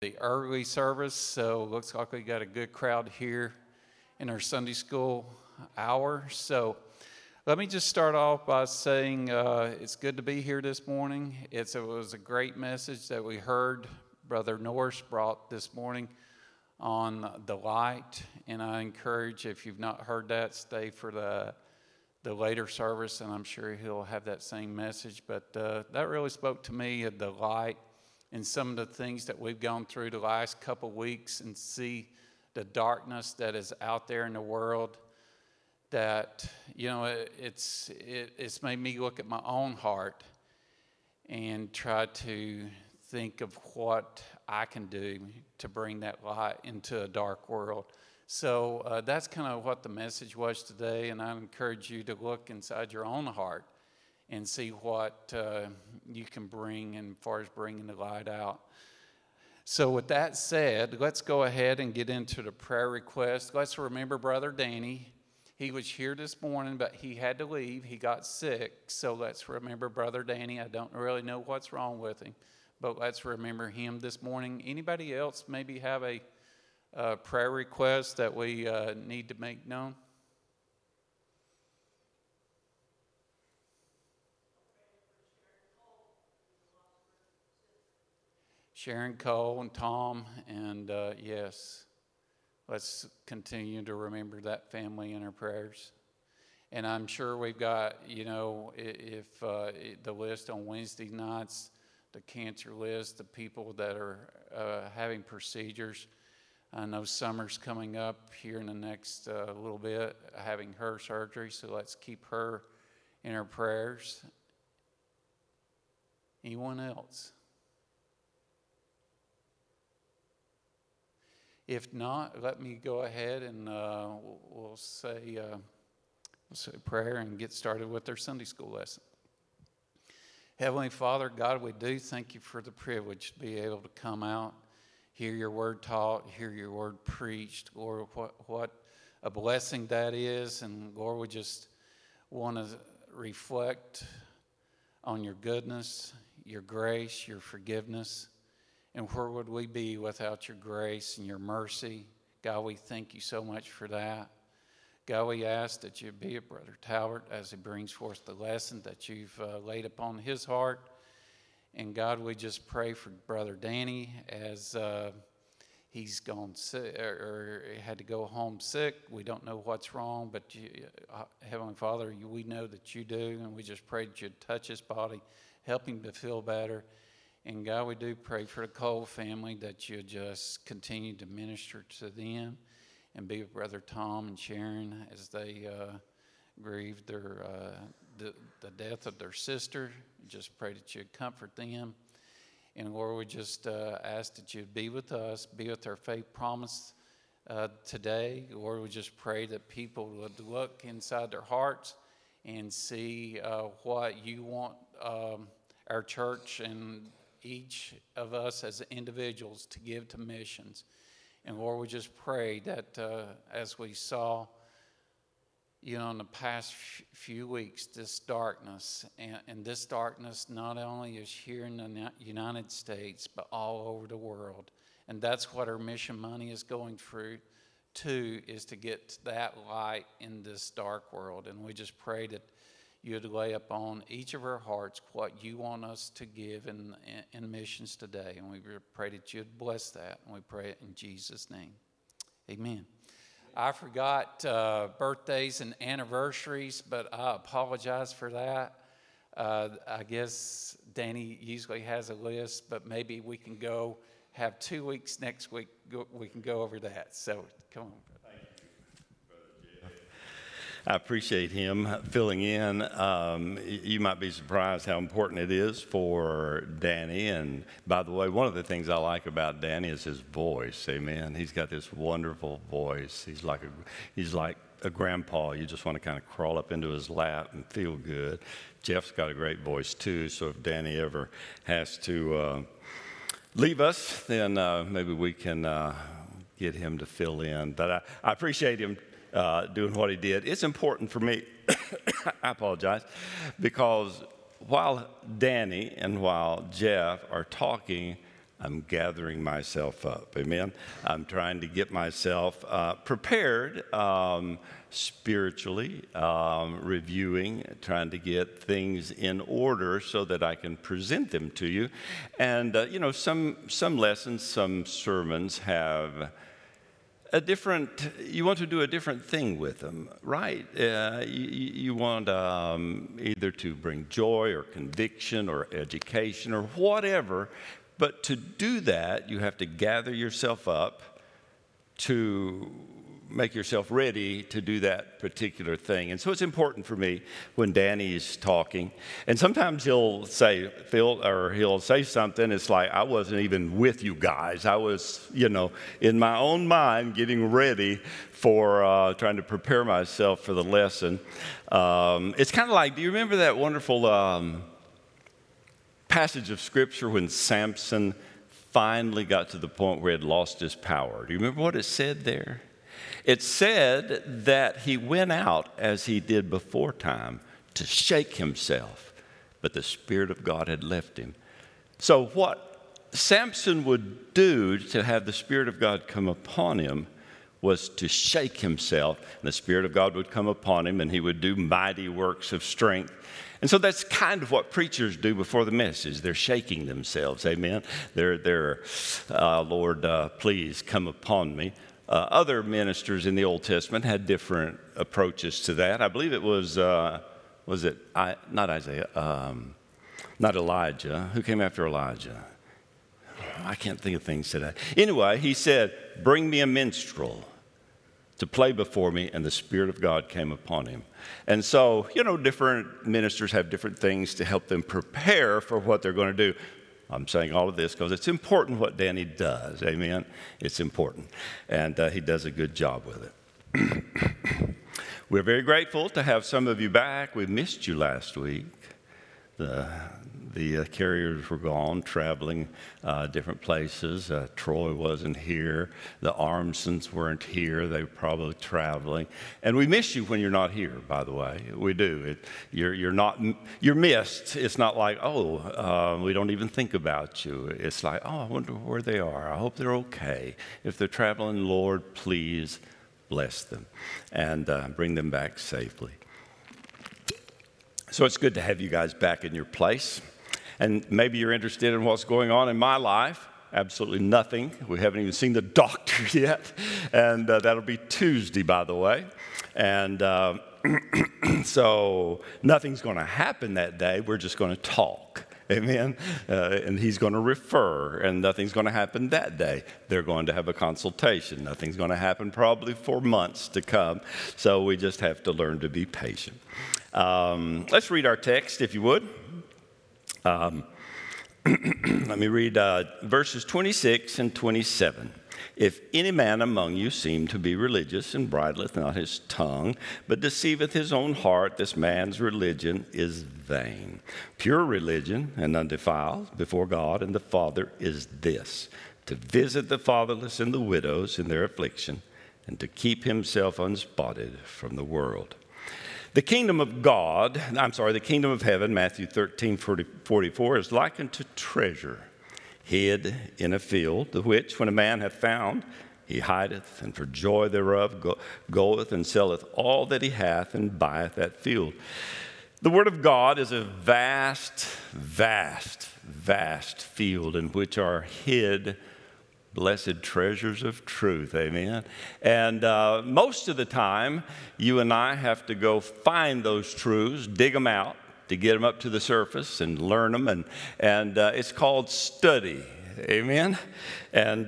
The early service, so looks like we got a good crowd here in our Sunday school hour. So let me just start off by saying it's good to be here this morning. It was a great message that we heard Brother Norris brought this morning on the light, and I encourage, if you've not heard that, stay for the later service, and I'm sure he'll have that same message. But that really spoke to me of the light and some of the things that we've gone through the last couple weeks, and see the darkness that is out there in the world. That, you know, it's made me look at my own heart and try to think of what I can do to bring that light into a dark world. So that's kind of what the message was today, and I encourage you to look inside your own heart and see what you can bring as far as bringing the light out. So with that said, let's go ahead and get into the prayer request. Let's remember Brother Danny. He was here this morning, but he had to leave. He got sick. So let's remember Brother Danny. I don't really know what's wrong with him, but let's remember him this morning. Anybody else maybe have a prayer request that we need to make known? Sharon Cole and Tom, and yes, let's continue to remember that family in our prayers. And I'm sure we've got, you know, if the list on Wednesday nights, the cancer list, the people that are having procedures. I know Summer's coming up here in the next little bit, having her surgery, so let's keep her in our prayers. Anyone else? If not, let me go ahead and we'll say a prayer and get started with our Sunday school lesson. Heavenly Father, God, we do thank you for the privilege to be able to come out, hear your word taught, hear your word preached. Lord, what a blessing that is. And Lord, we just want to reflect on your goodness, your grace, your forgiveness. And where would we be without your grace and your mercy? God, we thank you so much for that. God, we ask that you be with Brother Talbert as he brings forth the lesson that you've laid upon his heart. And God, we just pray for Brother Danny as he's gone sick or had to go home sick. We don't know what's wrong, but you, Heavenly Father, we know that you do. And we just pray that you'd touch his body, help him to feel better. And God, we do pray for the Cole family that you just continue to minister to them and be with Brother Tom and Sharon as they grieve their the death of their sister. Just pray that you'd comfort them. And Lord, we just ask that you'd be with us, be with our faith promise today. Lord, we just pray that people would look inside their hearts and see what you want our church and each of us as individuals to give to missions. And Lord, we just pray that as we saw, you know, in the past few weeks, this darkness, and this darkness not only is here in the United States, but all over the world. And that's what our mission money is going through, too, is to get that light in this dark world. And we just pray that you'd lay upon each of our hearts what you want us to give in missions today. And we pray that you'd bless that. And we pray it in Jesus' name. Amen. I forgot birthdays and anniversaries, but I apologize for that. I guess Danny usually has a list, but maybe we can go have 2 weeks next week. We can go over that. So come on. I appreciate him filling in. You might be surprised how important it is for Danny. And by the way, one of the things I like about Danny is his voice. Amen. He's got this wonderful voice. He's like a grandpa. You just want to kind of crawl up into his lap and feel good. Jeff's got a great voice too. So if Danny ever has to leave us, then maybe we can get him to fill in. But I appreciate him doing what he did. It's important for me, I apologize, because while Danny and while Jeff are talking, I'm gathering myself up. Amen. I'm trying to get myself prepared spiritually, reviewing, trying to get things in order so that I can present them to you. And, some lessons, some sermons have you want to do a different thing with them, right? You want either to bring joy or conviction or education or whatever, but to do that, you have to gather yourself up to make yourself ready to do that particular thing. And so it's important for me when Danny is talking, and sometimes he'll say, Phil, or he'll say something, it's like, I wasn't even with you guys. I was, in my own mind getting ready for trying to prepare myself for the lesson. It's kind of like, do you remember that wonderful passage of Scripture when Samson finally got to the point where he had lost his power? Do you remember what it said there? It said that he went out as he did before time to shake himself, but the Spirit of God had left him. So what Samson would do to have the Spirit of God come upon him was to shake himself, and the Spirit of God would come upon him, and he would do mighty works of strength. And so that's kind of what preachers do before the message. They're shaking themselves, amen? They're Lord, please come upon me. Other ministers in the Old Testament had different approaches to that. I believe it was not Isaiah, not Elijah. Who came after Elijah? I can't think of things today. Anyway, he said, bring me a minstrel to play before me, and the Spirit of God came upon him. And so, different ministers have different things to help them prepare for what they're going to do. I'm saying all of this because it's important what Danny does. Amen? It's important. And he does a good job with it. We're very grateful to have some of you back. We missed you last week. The carriers were gone, traveling different places. Troy wasn't here. The Armsons weren't here. They were probably traveling. And we miss you when you're not here, by the way. We do. You're missed. It's not like, we don't even think about you. It's like, I wonder where they are. I hope they're okay. If they're traveling, Lord, please bless them and bring them back safely. So it's good to have you guys back in your place. And maybe you're interested in what's going on in my life. Absolutely nothing. We haven't even seen the doctor yet. And that'll be Tuesday, by the way. And so nothing's going to happen that day. We're just going to talk. Amen. And he's going to refer, and nothing's going to happen that day. They're going to have a consultation. Nothing's going to happen probably for months to come. So we just have to learn to be patient. Let's read our text, if you would. Let me read verses 26 and 27. If any man among you seem to be religious and bridleth not his tongue, but deceiveth his own heart, this man's religion is vain. Pure religion and undefiled before God and the Father is this, to visit the fatherless and the widows in their affliction, and to keep himself unspotted from the world. The kingdom of heaven, Matthew 13:44, is likened to treasure hid in a field, the which, when a man hath found, he hideth, and for joy thereof goeth and selleth all that he hath, and buyeth that field. The Word of God is a vast, vast, vast field in which are hid blessed treasures of truth, amen? And most of the time, you and I have to go find those truths, dig them out, to get them up to the surface and learn them, and it's called study, amen? And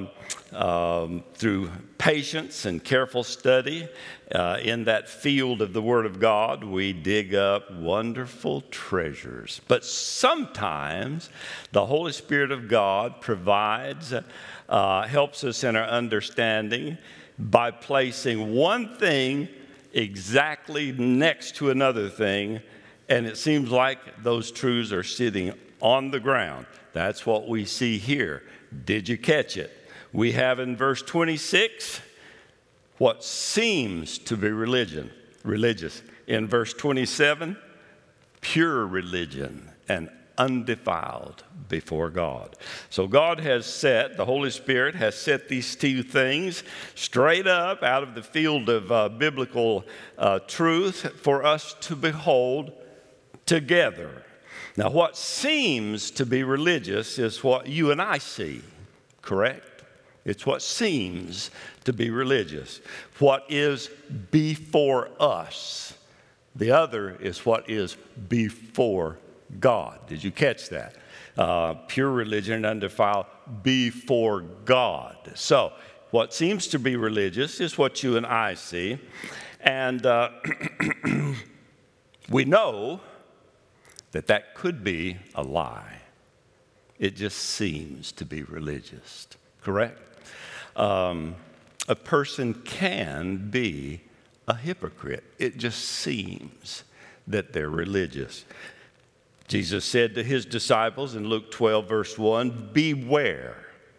through patience and careful study in that field of the Word of God, we dig up wonderful treasures. But sometimes the Holy Spirit of God provides, helps us in our understanding by placing one thing exactly next to another thing, and it seems like those truths are sitting on the ground. That's what we see here. Did you catch it? We have in verse 26 what seems to be religious. In verse 27, pure religion and undefiled before God. So God has set, the Holy Spirit has set these two things straight up out of the field of biblical truth for us to behold together. Now, what seems to be religious is what you and I see, correct? It's what seems to be religious. What is before us. The other is what is before God. Did you catch that? Pure religion and undefiled before God. So, what seems to be religious is what you and I see. And we know that that could be a lie. It just seems to be religious, correct? A person can be a hypocrite. It just seems that they're religious. Jesus said to his disciples in Luke 12, verse 1, "Beware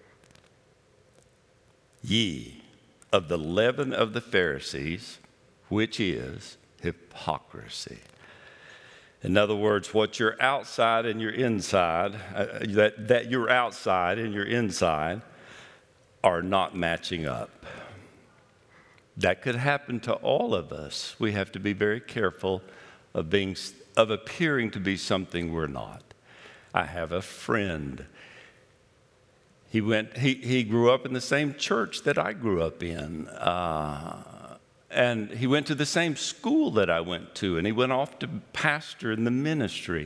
ye of the leaven of the Pharisees, which is hypocrisy." In other words, what you're outside and your inside, that you're outside and your inside are not matching up. That could happen to all of us. We have to be very careful of appearing to be something we're not. I have a friend. He grew up in the same church that I grew up in. And he went to the same school that I went to, and he went off to pastor in the ministry.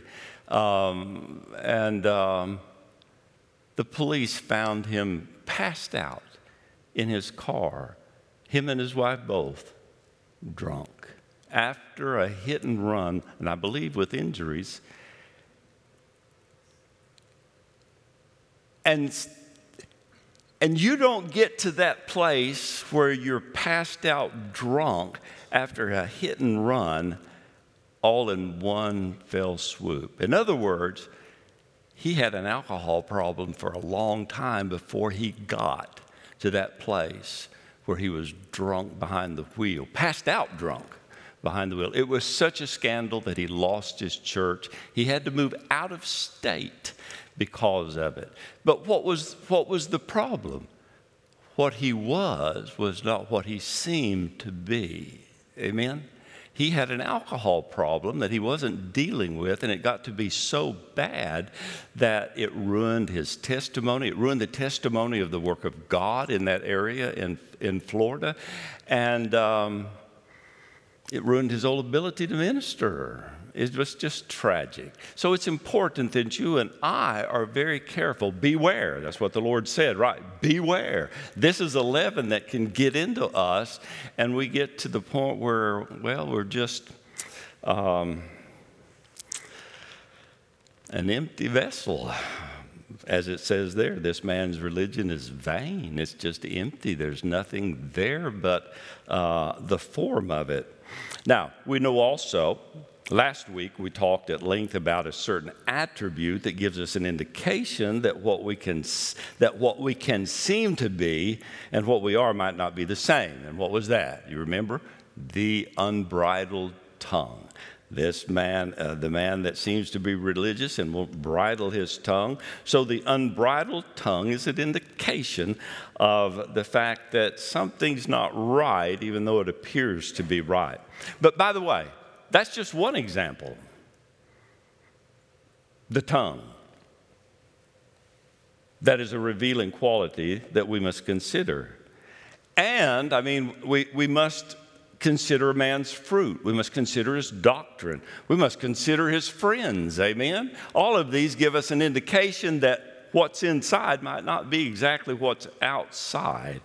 The police found him passed out in his car, him and his wife both drunk, after a hit and run, and I believe with injuries. And you don't get to that place where you're passed out drunk after a hit and run all in one fell swoop. In other words, he had an alcohol problem for a long time before he got to that place where he was drunk behind the wheel, passed out drunk behind the wheel. It was such a scandal that he lost his church. He had to move out of state because of it. But what was the problem? What he was not what he seemed to be. Amen? He had an alcohol problem that he wasn't dealing with, and it got to be so bad that it ruined his testimony. It ruined the testimony of the work of God in that area in Florida, and it ruined his whole ability to minister. It was just tragic. So it's important that you and I are very careful. Beware. That's what the Lord said, right? Beware. This is a leaven that can get into us, and we get to the point where, well, we're just an empty vessel. As it says there, this man's religion is vain. It's just empty. There's nothing there but the form of it. Now, we know also, last week we talked at length about a certain attribute that gives us an indication that what we can seem to be and what we are might not be the same. And what was that? You remember? The unbridled tongue. This man, the man that seems to be religious and will bridle his tongue. So the unbridled tongue is an indication of the fact that something's not right, even though it appears to be right. But by the way, that's just one example. The tongue. That is a revealing quality that we must consider. And, we must consider a man's fruit. We must consider his doctrine. We must consider his friends. Amen? All of these give us an indication that what's inside might not be exactly what's outside.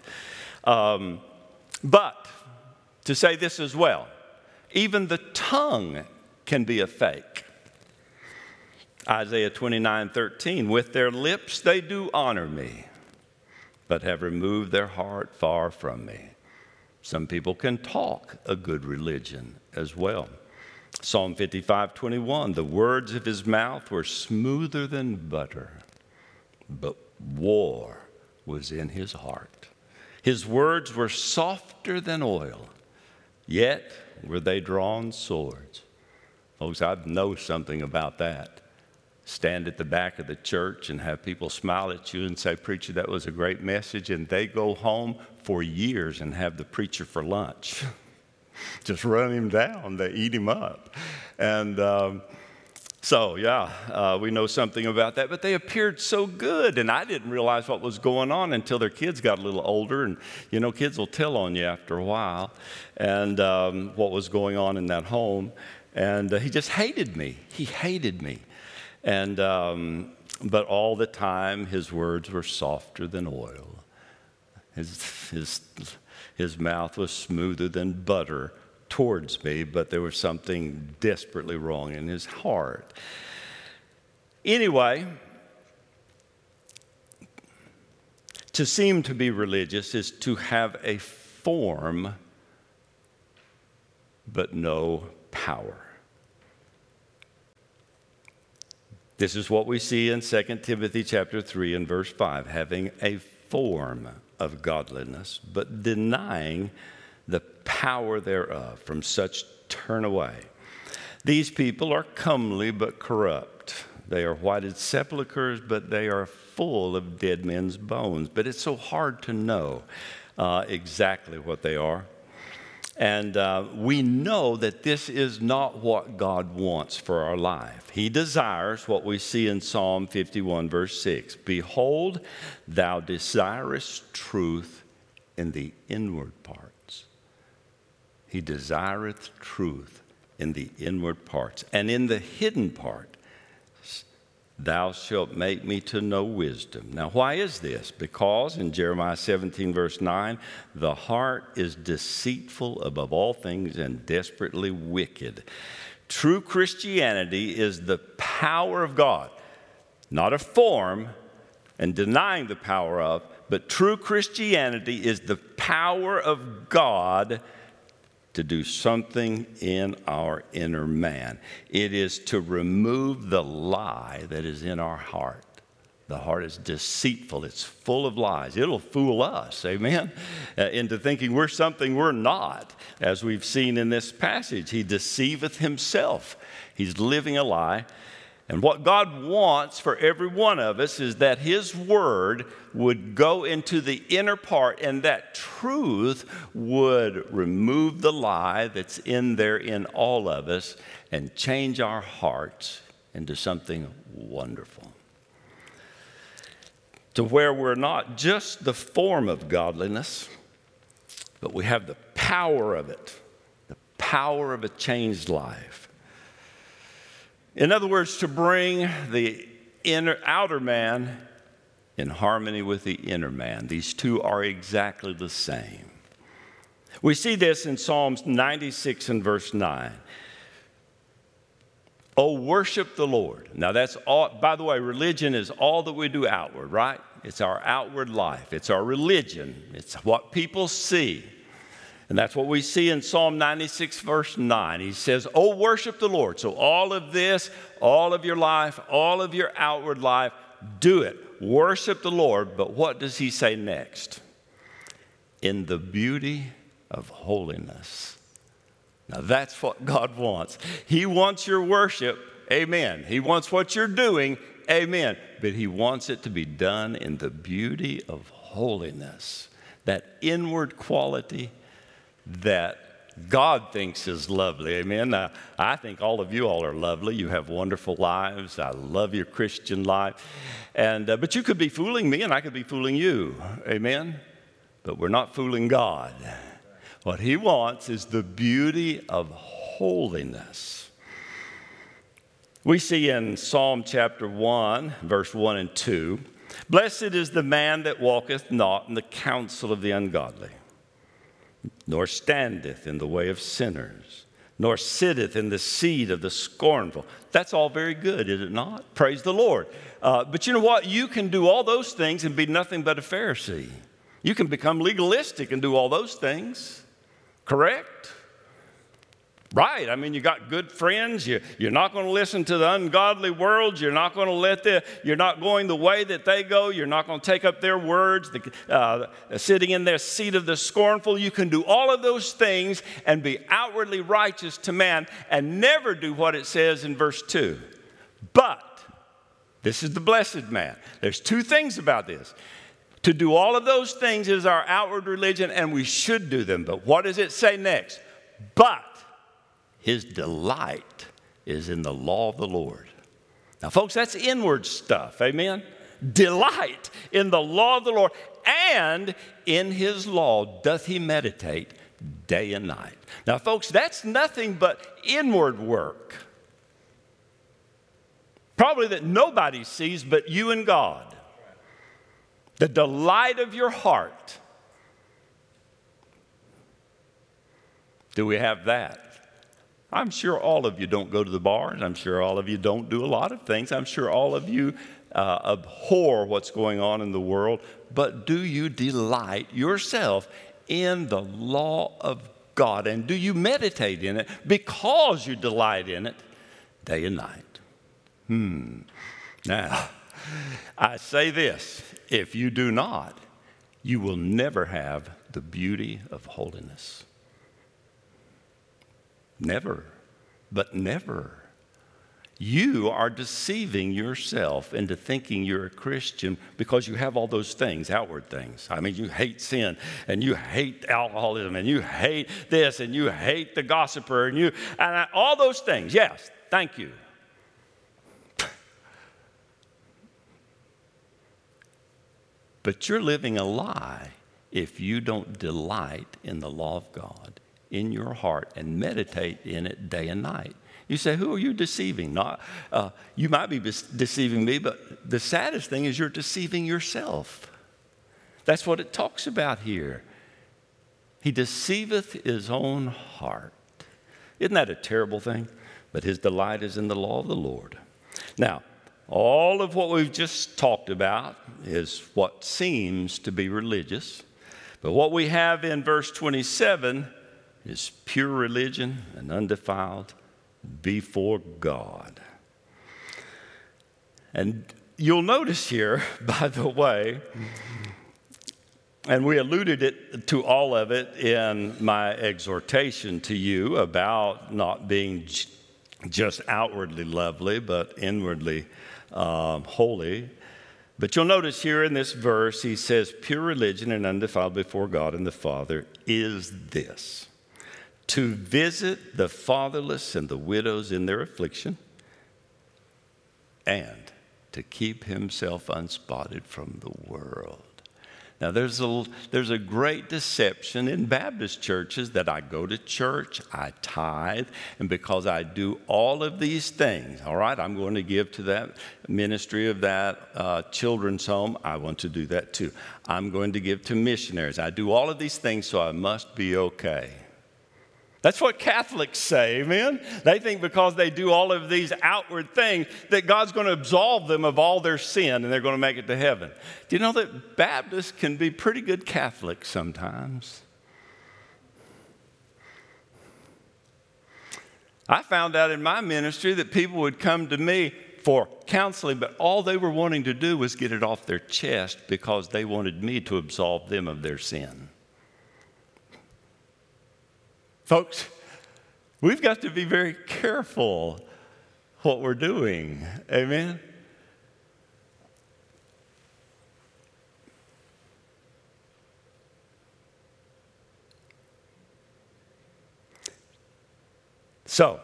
But to say this as well, even the tongue can be a fake. Isaiah 29:13, with their lips they do honor me, but have removed their heart far from me. Some people can talk a good religion as well. Psalm 55:21, the words of his mouth were smoother than butter, but war was in his heart. His words were softer than oil, yet were they drawn swords. Folks, I know something about that. stand at the back of the church and have people smile at you and say, "Preacher, that was a great message," and they go home for years and have the preacher for lunch. Just run him down. They eat him up. And we know something about that. But they appeared so good, and I didn't realize what was going on until their kids got a little older. And, kids will tell on you after a while and what was going on in that home. And he just hated me. He hated me. And but all the time, his words were softer than oil. His mouth was smoother than butter towards me, but there was something desperately wrong in his heart. Anyway, to seem to be religious is to have a form, but no power. This is what we see in 2 Timothy chapter 3 and verse 5, having a form of godliness, but denying the power thereof. From such turn away. These people are comely but corrupt. They are whited sepulchres, but they are full of dead men's bones. But it's so hard to know exactly what they are. And we know that this is not what God wants for our life. He desires what we see in Psalm 51, verse 6. Behold, thou desirest truth in the inward parts. He desireth truth in the inward parts. And in the hidden part, thou shalt make me to know wisdom. Now, why is this? Because in Jeremiah 17, verse 9, the heart is deceitful above all things and desperately wicked. True Christianity is the power of God, not a form and denying the power of, but true Christianity is the power of God to do something in our inner man. It is to remove the lie that is in our heart. The heart is deceitful. It's full of lies. It'll fool us, amen, into thinking we're something we're not. As we've seen in this passage, he deceiveth himself. He's living a lie. And what God wants for every one of us is that his word would go into the inner part, and that truth would remove the lie that's in there in all of us and change our hearts into something wonderful. To where we're not just the form of godliness, but we have the power of it, the power of a changed life. In other words, to bring the outer man in harmony with the inner man. These two are exactly the same. We see this in Psalms 96 and verse 9. Oh, worship the Lord. Now that's all, by the way, religion is all that we do outward, right? It's our outward life. It's our religion. It's what people see. And that's what we see in Psalm 96, verse 9. He says, oh, worship the Lord. So all of this, all of your life, all of your outward life, do it. Worship the Lord. But what does he say next? In the beauty of holiness. Now that's what God wants. He wants your worship, amen. He wants what you're doing, amen. But he wants it to be done in the beauty of holiness. That inward quality that God thinks is lovely, amen. Now, I think all of you all are lovely. You have wonderful lives. I love your Christian life. And but you could be fooling me and I could be fooling you, amen. But we're not fooling God. What he wants is the beauty of holiness. We see in Psalm chapter 1, verse 1 and 2, blessed is the man that walketh not in the counsel of the ungodly, nor standeth in the way of sinners, nor sitteth in the seat of the scornful. That's all very good, is it not? Praise the Lord. But you know what? You can do all those things and be nothing but a Pharisee. You can become legalistic and do all those things. Correct? Right. I mean, you got good friends. You're not going to listen to the ungodly world. You're not going to you're not going the way that they go. You're not going to take up their words, sitting in their seat of the scornful. You can do all of those things and be outwardly righteous to man and never do what it says in verse 2. But This is the blessed man. There's two things about this. To do all of those things is our outward religion, and we should do them. But what does it say next? But his delight is in the law of the Lord. Now, folks, that's inward stuff. Amen? Delight in the law of the Lord, and in his law doth he meditate day and night. Now, folks, that's nothing but inward work. Probably that nobody sees but you and God. The delight of your heart. Do we have that? I'm sure all of you don't go to the bars. I'm sure all of you don't do a lot of things. I'm sure all of you abhor what's going on in the world. But do you delight yourself in the law of God? And do you meditate in it because you delight in it day and night? Now, I say this, if you do not, you will never have the beauty of holiness. Never, but never. You are deceiving yourself into thinking you're a Christian because you have all those things, outward things. I mean, you hate sin, and you hate alcoholism, and you hate this, and you hate the gossiper, and all those things. Yes, thank you. But you're living a lie if you don't delight in the law of God in your heart and meditate in it day and night. You say, who are you deceiving? You might be deceiving me, but the saddest thing is you're deceiving yourself. That's what it talks about here. He deceiveth his own heart. Isn't that a terrible thing? But his delight is in the law of the Lord. Now, all of what we've just talked about is what seems to be religious. But what we have in verse 27 is pure religion and undefiled before God. And you'll notice here, by the way, and we alluded to all of it in my exhortation to you about not being just outwardly lovely, but inwardly holy. But you'll notice here in this verse, he says, pure religion and undefiled before God and the Father is this: to visit the fatherless and the widows in their affliction, and to keep himself unspotted from the world. Now, there's a great deception in Baptist churches that I go to church, I tithe, and because I do all of these things, all right, I'm going to give to that ministry of that children's home. I want to do that too. I'm going to give to missionaries. I do all of these things, so I must be okay. That's what Catholics say, amen? They think because they do all of these outward things that God's going to absolve them of all their sin and they're going to make it to heaven. Do you know that Baptists can be pretty good Catholics sometimes? I found out in my ministry that people would come to me for counseling, but all they were wanting to do was get it off their chest because they wanted me to absolve them of their sin. Folks, we've got to be very careful what we're doing. Amen? So,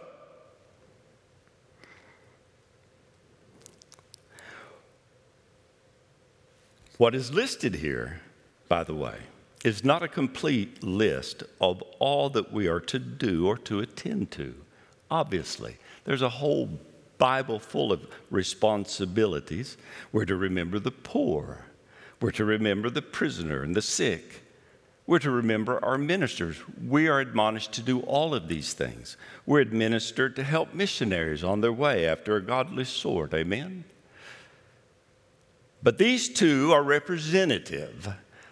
what is listed here, by the way, is not a complete list of all that we are to do or to attend to. Obviously, there's a whole Bible full of responsibilities. We're to remember the poor. We're to remember the prisoner and the sick. We're to remember our ministers. We are admonished to do all of these things. We're administered to help missionaries on their way after a godly sort. Amen? But these two are representative.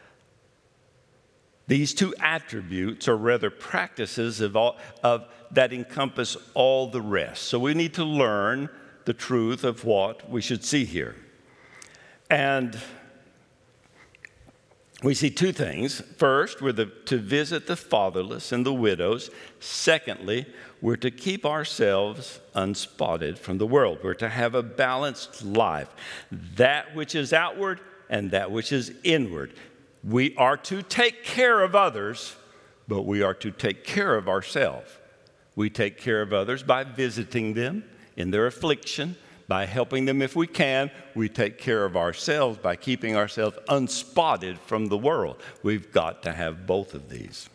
These two attributes are rather practices that encompass all the rest. So we need to learn the truth of what we should see here. And we see two things. First, we're to visit the fatherless and the widows. Secondly, we're to keep ourselves unspotted from the world. We're to have a balanced life, that which is outward and that which is inward. We are to take care of others, but we are to take care of ourselves. We take care of others by visiting them in their affliction, by helping them if we can. We take care of ourselves by keeping ourselves unspotted from the world. We've got to have both of these.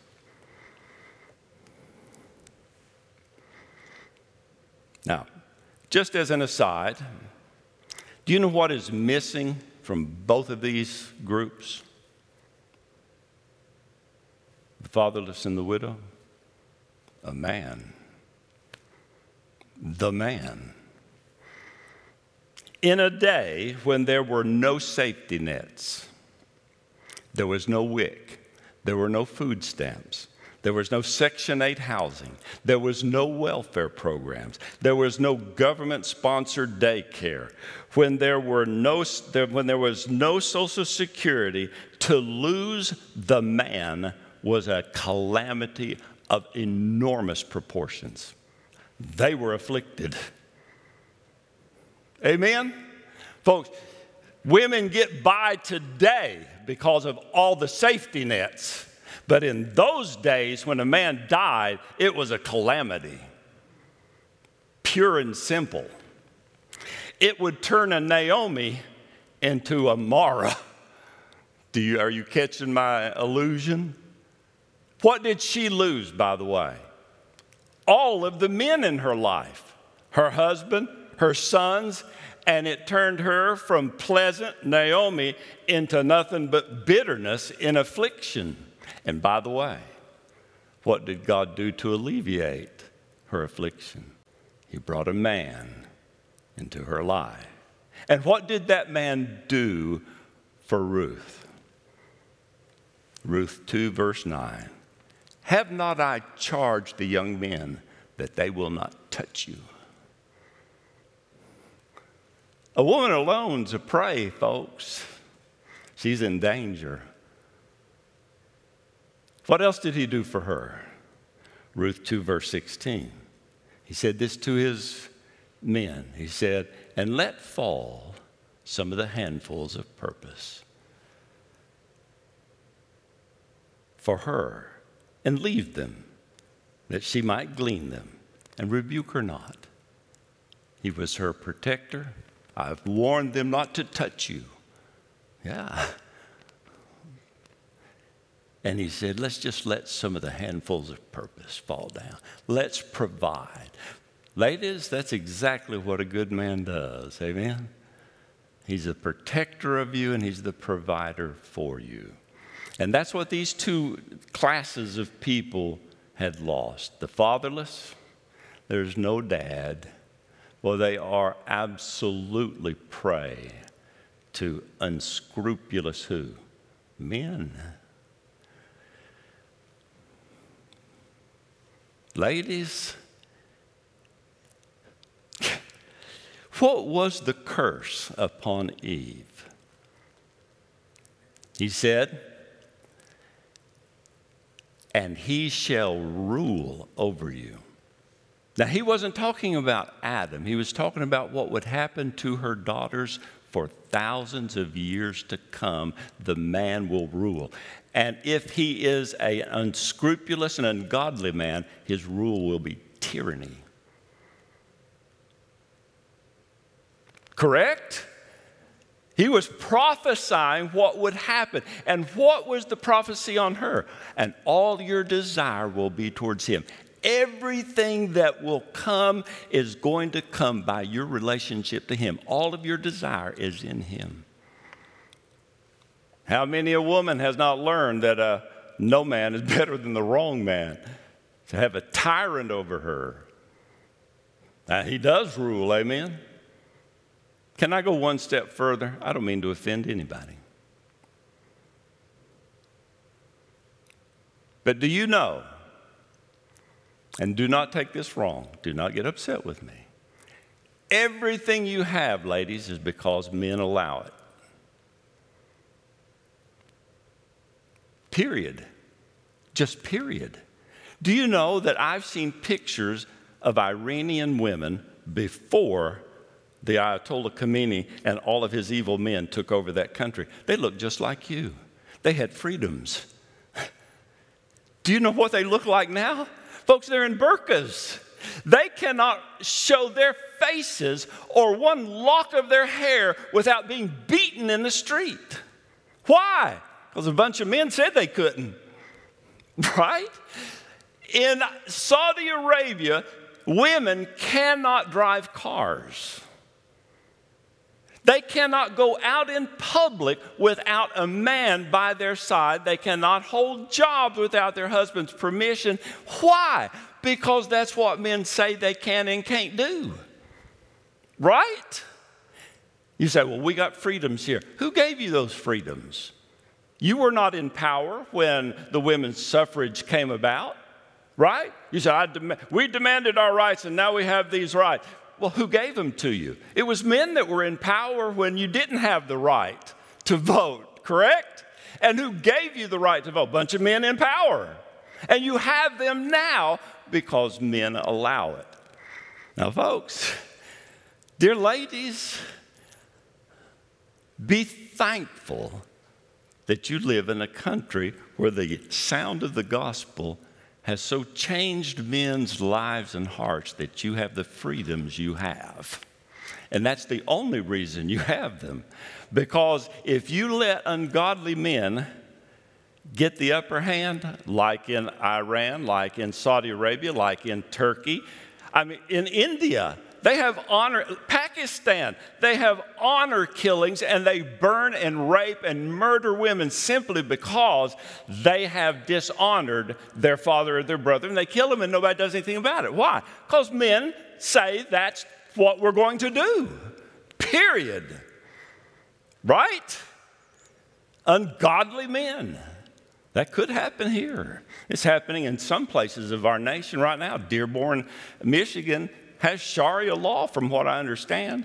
Now, just as an aside, do you know what is missing from both of these groups? The fatherless and the widow? A man. The man. In a day when there were no safety nets, there was no WIC, there were no food stamps, there was no Section 8 housing, there was no welfare programs, there was no government-sponsored daycare, when there was no Social Security, to lose the man was a calamity of enormous proportions. They were afflicted. Amen? Folks, women get by today because of all the safety nets. But in those days, when a man died, it was a calamity. Pure and simple. It would turn a Naomi into a Mara. Are you catching my allusion? What did she lose, by the way? All of the men in her life. Her husband, her sons, and it turned her from pleasant Naomi into nothing but bitterness in affliction. And by the way, what did God do to alleviate her affliction? He brought a man into her life. And what did that man do for Ruth? Ruth 2, verse 9. Have not I charged the young men that they will not touch you? A woman alone's a prey, folks. She's in danger. What else did he do for her? Ruth 2, verse 16. He said this to his men. He said, and let fall some of the handfuls of purpose for her, and leave them, that she might glean them, and rebuke her not. He was her protector. I've warned them not to touch you. Yeah. And he said, let's just let some of the handfuls of purpose fall down. Let's provide. Ladies, that's exactly what a good man does. Amen? He's a protector of you, and he's the provider for you. And that's what these two classes of people had lost. The fatherless, there's no dad. Well, they are absolutely prey to unscrupulous who? Men. Ladies, what was the curse upon Eve? He said, and he shall rule over you. Now, he wasn't talking about Adam. He was talking about what would happen to her daughters for thousands of years to come. The man will rule. And if he is an unscrupulous and ungodly man, his rule will be tyranny. Correct? He was prophesying what would happen. And what was the prophecy on her? And all your desire will be towards him. Everything that will come is going to come by your relationship to him. All of your desire is in him. How many a woman has not learned that no man is better than the wrong man? To have a tyrant over her. Now, he does rule, amen? Can I go one step further? I don't mean to offend anybody. But do you know, and do not take this wrong, do not get upset with me. Everything you have, ladies, is because men allow it. Period. Just period. Do you know that I've seen pictures of Iranian women before the Ayatollah Khomeini and all of his evil men took over that country? They looked just like you. They had freedoms. Do you know what they look like now? Folks, they're in burqas. They cannot show their faces or one lock of their hair without being beaten in the street. Why? Because a bunch of men said they couldn't. Right? In Saudi Arabia, women cannot drive cars. They cannot go out in public without a man by their side. They cannot hold jobs without their husband's permission. Why? Because that's what men say they can and can't do. Right? You say, well, we got freedoms here. Who gave you those freedoms? You were not in power when the women's suffrage came about, right? You said, we demanded our rights and now we have these rights. Well, who gave them to you? It was men that were in power when you didn't have the right to vote, correct? And who gave you the right to vote? A bunch of men in power. And you have them now because men allow it. Now, folks, dear ladies, be thankful that you live in a country where the sound of the gospel has so changed men's lives and hearts that you have the freedoms you have. And that's the only reason you have them. Because if you let ungodly men get the upper hand, like in Iran, like in Saudi Arabia, like in Turkey, in India, they have honor, Pakistan, they have honor killings and they burn and rape and murder women simply because they have dishonored their father or their brother, and they kill them and nobody does anything about it. Why? Because men say that's what we're going to do. Period. Right? Ungodly men. That could happen here. It's happening in some places of our nation right now. Dearborn, Michigan, has Sharia law, from what I understand.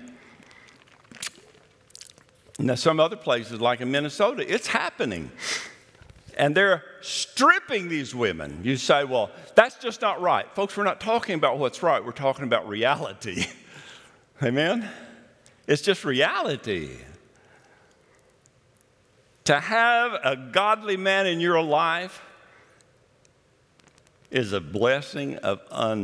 Now, some other places, like in Minnesota, it's happening. And they're stripping these women. You say, well, that's just not right. Folks, we're not talking about what's right. We're talking about reality. Amen? It's just reality. To have a godly man in your life is a blessing of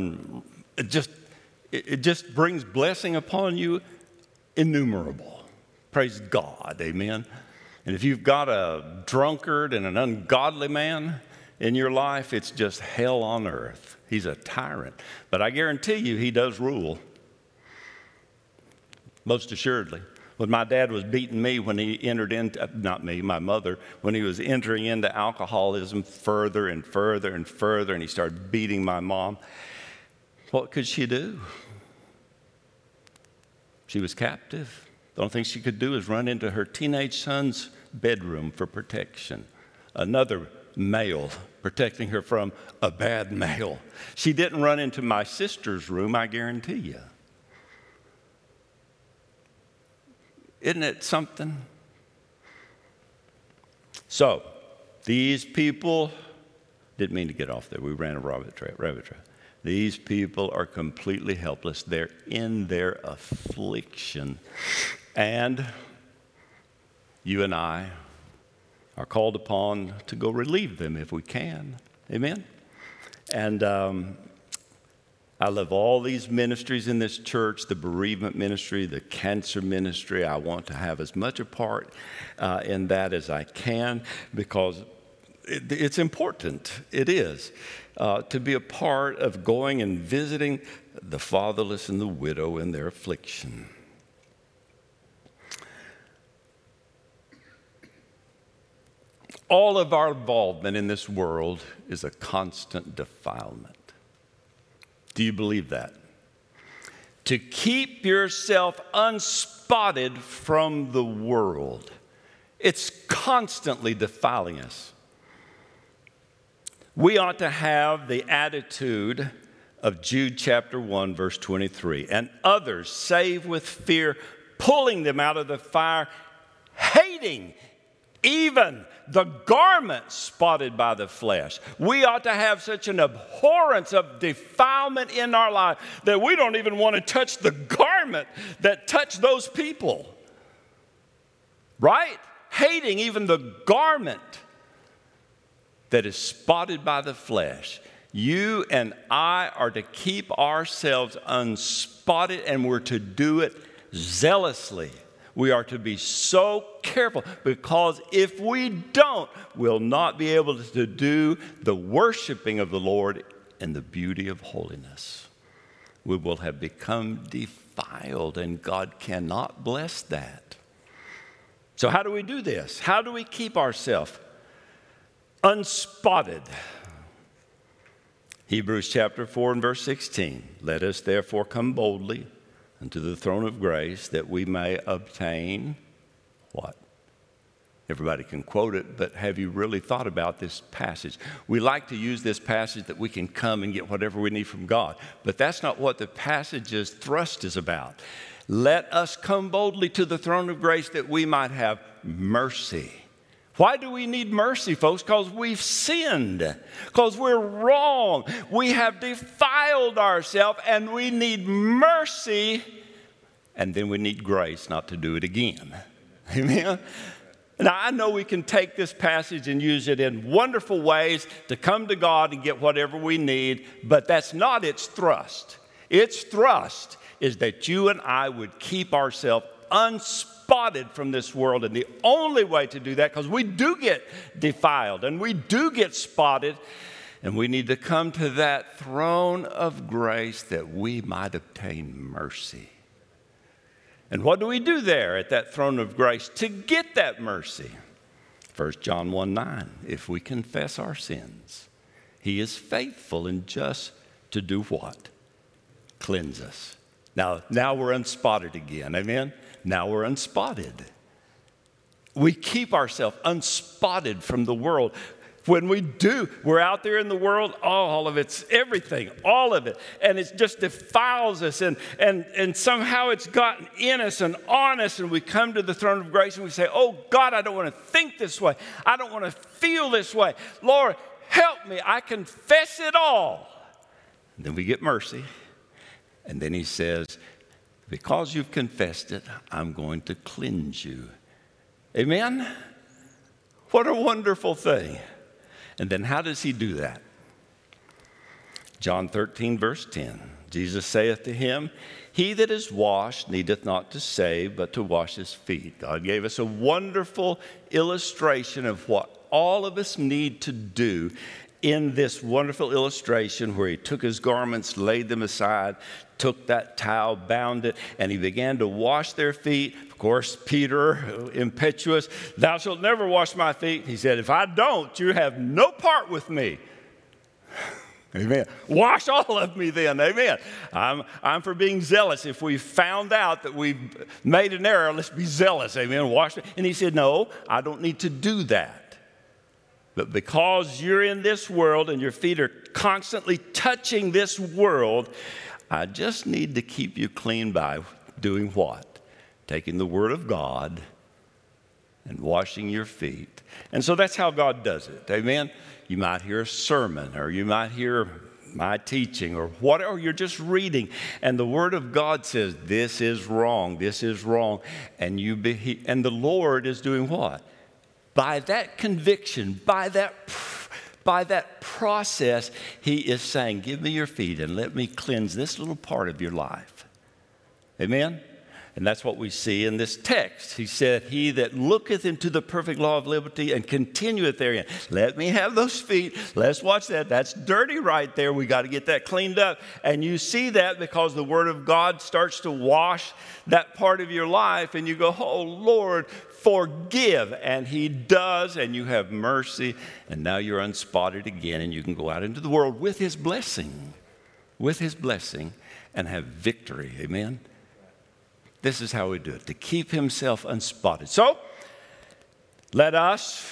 It just brings blessing upon you innumerable. Praise God, amen. And if you've got a drunkard and an ungodly man in your life, it's just hell on earth. He's a tyrant. But I guarantee you he does rule. Most assuredly. When my dad was beating me when he entered into, not me, my mother, when he was entering into alcoholism further and further and further, and he started beating my mom, what could she do? She was captive. The only thing she could do is run into her teenage son's bedroom for protection. Another male protecting her from a bad male. She didn't run into my sister's room, I guarantee you. Isn't it something? So, these people, didn't mean to get off there. We ran a rabbit trail. These people are completely helpless. They're in their affliction. And you and I are called upon to go relieve them if we can. Amen? And I love all these ministries in this church, the bereavement ministry, the cancer ministry. I want to have as much a part in that as I can because it's important. It is. To be a part of going and visiting the fatherless and the widow in their affliction. All of our involvement in this world is a constant defilement. Do you believe that? To keep yourself unspotted from the world. It's constantly defiling us. We ought to have the attitude of Jude chapter 1, verse 23. And others save with fear, pulling them out of the fire, hating even the garment spotted by the flesh. We ought to have such an abhorrence of defilement in our life that we don't even want to touch the garment that touched those people. Right? Hating even the garment that is spotted by the flesh. You and I are to keep ourselves unspotted, and we're to do it zealously. We are to be so careful, because if we don't, we'll not be able to do the worshiping of the Lord in the beauty of holiness. We will have become defiled, and God cannot bless that. So how do we do this? How do we keep ourselves unspotted? Hebrews chapter 4 and verse 16. Let us therefore come boldly unto the throne of grace, that we may obtain what? Everybody can quote it, but have you really thought about this passage? We like to use this passage that we can come and get whatever we need from God, but that's not what the passage's thrust is about. Let us come boldly to the throne of grace that we might have mercy. Why do we need mercy, folks? Because we've sinned, because we're wrong. We have defiled ourselves, and we need mercy, and then we need grace not to do it again. Amen? Now, I know we can take this passage and use it in wonderful ways to come to God and get whatever we need, but that's not its thrust. Its thrust is that you and I would keep ourselves unspotted from this world. And the only way to do that, because we do get defiled and we do get spotted, and we need to come to that throne of grace that we might obtain mercy. And what do we do there at that throne of grace to get that mercy? 1 John 1:9, if we confess our sins, he is faithful and just to do what? Cleanse us. Now we're unspotted again, amen? Now we're unspotted. We keep ourselves unspotted from the world. When we do, we're out there in the world, all of it's everything, all of it. And it just defiles us, and somehow it's gotten in us and on us, and we come to the throne of grace and we say, oh God, I don't want to think this way. I don't want to feel this way. Lord, help me. I confess it all. And then we get mercy. And then he says, because you've confessed it, I'm going to cleanse you. Amen? What a wonderful thing. And then how does he do that? John 13, verse 10. Jesus saith to him, he that is washed needeth not to save, but to wash his feet. God gave us a wonderful illustration of what all of us need to do in this wonderful illustration where he took his garments, laid them aside, took that towel, bound it, and he began to wash their feet. Of course, Peter, impetuous, thou shalt never wash my feet. He said, if I don't, you have no part with me. Amen. Wash all of me then. Amen. I'm for being zealous. If we found out that we've made an error, let's be zealous. Amen. Wash me. And he said, no, I don't need to do that. But because you're in this world and your feet are constantly touching this world, I just need to keep you clean by doing what? Taking the Word of God and washing your feet. And so that's how God does it. Amen? You might hear a sermon, or you might hear my teaching, or whatever, or you're just reading, and the Word of God says, this is wrong, this is wrong. And the Lord is doing what? By that conviction, by that process, he is saying, give me your feet and let me cleanse this little part of your life. Amen? And that's what we see in this text. He said, he that looketh into the perfect law of liberty and continueth therein. Let me have those feet. Let's watch that. That's dirty right there. We got to get that cleaned up. And you see that because the Word of God starts to wash that part of your life, and you go, oh, Lord, forgive. And he does, and you have mercy, and now you're unspotted again, and you can go out into the world with his blessing, and have victory. Amen? This is how we do it, to keep himself unspotted. So, let us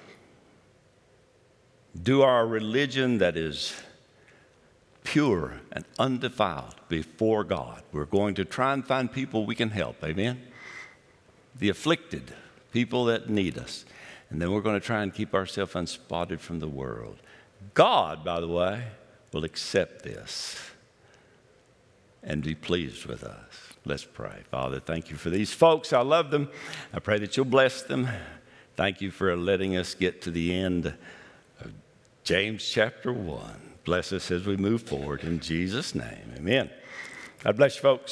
do our religion that is pure and undefiled before God. We're going to try and find people we can help. Amen? The afflicted, people that need us. And then we're going to try and keep ourselves unspotted from the world. God, by the way, will accept this and be pleased with us. Let's pray. Father, thank you for these folks. I love them. I pray that you'll bless them. Thank you for letting us get to the end of James chapter 1. Bless us as we move forward. In Jesus' name, amen. God bless you, folks.